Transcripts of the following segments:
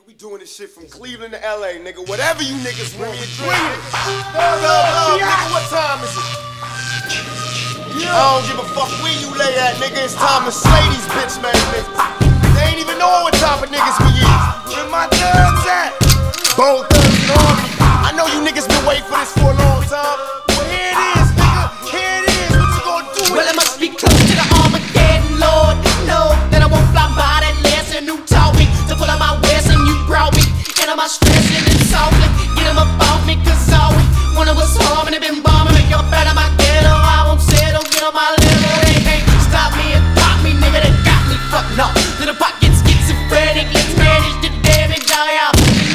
We doing this shit from Cleveland to LA, nigga. Whatever you niggas want me to drink, nigga, what time is it? I don't give a fuck where you lay at, nigga. It's time to slay these bitch made niggas. They ain't even know what type of niggas we is. Where my thugs at? Bone Thugs and Army. I know you niggas been waiting for this for a long time. Well, here it is, nigga. Here it is. What you gonna do? Well, I must be close to the Armageddon, Lord. No, that I won't fly by that lesson. Who taught me to pull out my west and you brought me? And I'm stressing and softly. Get them up off me, cause always one of us home and they been bombing. Make up out of my ghetto. I won't settle, get on my level. They can't stop me and pop me, nigga. They got me fucked up. Little pockets schizophrenic. Let's manage the damage, y'all.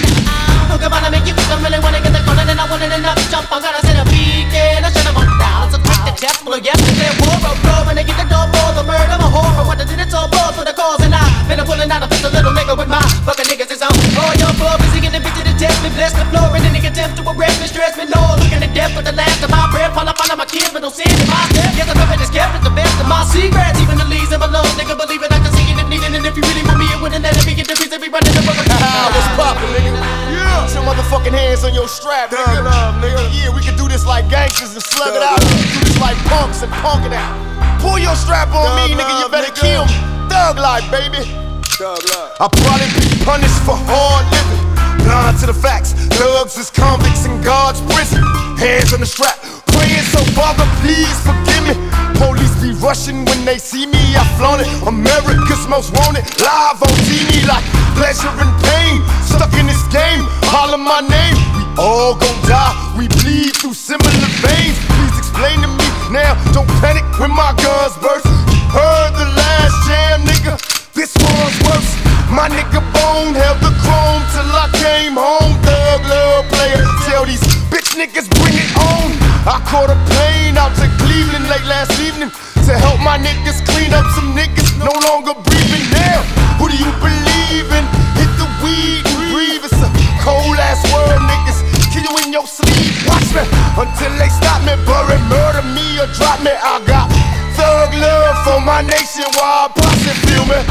Look about to make you feel, really wanna get the corner, and I want it enough to jump. I'm gonna set a beat, and I shut them all down. So quick the chest full of yesterday, war of love, and they get the door for the murder, my horror. What the did it's all balls for the cause, and I've been pulling out a pistol, little nigga with my fucking niggas is on. All your club is getting the bitch to the test me, bless the floor, and then nigga attempt to arrest me, stress me, no. Looking at death with the last of my breath, fall up on my kids, but don't see it in my step. Yes, I'm up at this cap, it's the best of my secrets, even the leaves of my lungs, nigga, believe it, I can see it if needed, and if you really want me, it wouldn't let me get the piece, every running the book. What's poppin', nigga? Yeah. Put your motherfucking hands on your strap, nigga. Nigga. Yeah, we can do this like gangsters and slug it out. We can do this like punks and punk it out. Pull your strap on me, nigga, you better kill me. Thug life, baby. Thug life. I'll probably be punished for hard living. Blind to the facts. Thugs is convicts in God's prison. Hands on the strap. Praying so Father, please forgive me. Police be rushing when they see me. I flaunt it. America's most wanted. Live on TV like pleasure and pain. Stuck in this game. Holler my name. We all gon' die. We bleed through similar veins. Please explain to me now. Don't panic when my guns burst. You heard the last jam, nigga. This one's worse. My nigga Bone held the chrome till I came home. Thug love player. Tell these bitch niggas bring it on. I caught a plane out to Cleveland late last evening to help my niggas clean up some niggas no longer breathing. Damn, who do you believe in? Hit the weed and breathe. It's a cold ass world, niggas. Kill you in your sleep. Watch me until they stop me, bury, murder me or drop me. I got thug love for my nation while I posse, feel me?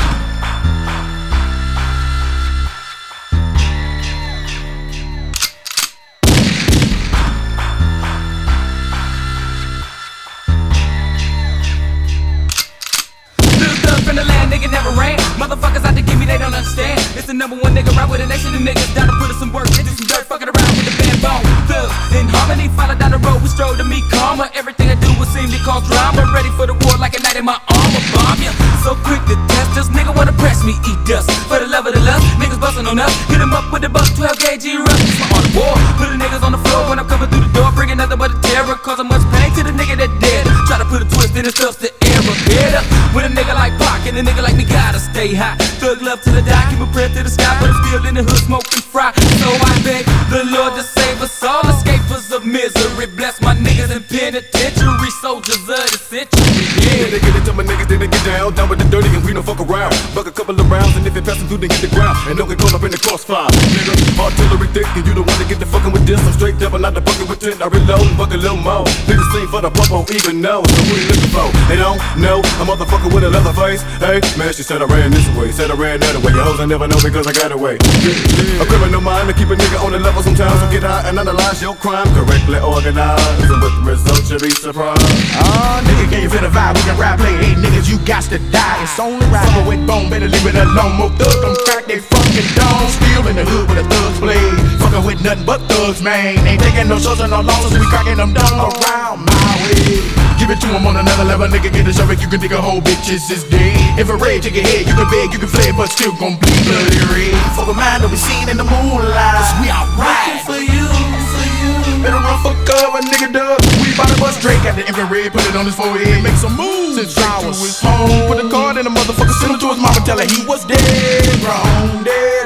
From the land, nigga never ran. Motherfuckers out to give me, they don't understand. It's the number one nigga right with a nation of niggas down to put us some work into some dirt, fucking around with the band bone. Thugs in harmony, follow down the road, we stroll to meet karma. Everything I do will seem to cause drama. Ready for the war like a knight in my armor. Bomb ya, so quick to test us. Nigga wanna press me, eat dust. For the love of the lust, niggas bustin' on us. Hit 'em up with the buck, 12 gauge rush. It's my art of war. Put the niggas on the floor when I'm coming through the door, bringing nothing but a terror, causing much pain to the nigga that dead. Try to put a twist in his stuff's the error. Head up with a nigga like Pac, and a nigga like me gotta stay high. Thug love till I die, keep a prayer to the sky, but I'm still in the hood smoking fry. So I beg the Lord to save us all, escapers of misery. Bless my niggas in penitentiary, soldiers of the century. Yeah, they get into my niggas, then they get down with the dirty, and we don't fuck around. Buck a couple of rounds, and if it passes through, then hit the ground, and don't get caught up in the crossfire. Nigga, artillery thick, and you don't wanna get the fucking with this. I'm straight devil, not the bucket with 10. I reload and buck a little more. Niggas the same for the pump, won't even know. So who they looking for? They don't know a motherfucker with a leather face. Hey, man, she said I ran this way, said I ran that way. Your hoes I never know because I got away. A criminal mind to keep a nigga on the level sometimes. So get high and analyze your crime correctly organized, and with the results you'll be surprised. Nigga, can you feel the vibe? We can rap, play. Hey, niggas, you got to die. It's only right. Summer with Bone, better leave it alone. More thugs, them crack they fucking dome. Still in the hood with a thug's blade. Fucking with nothing but thugs, man. Ain't taking no shots and no losses. We cracking them down around my way. Give it to him on another level, nigga. Get a show, you can dig a whole bitches is dead. If a raid take your head, you can beg, you can flay, but still gon' be bloody red. Fuck a mind that we seen in the moonlight, cause we alright. For you, for you. Better run for cover, nigga, duh. We bout to bust Drake at the infrared, put it on his forehead, make some moves. Since Drake to his home, put a card in the motherfucker, send it to his mama, tell her he was dead, wrong, dead.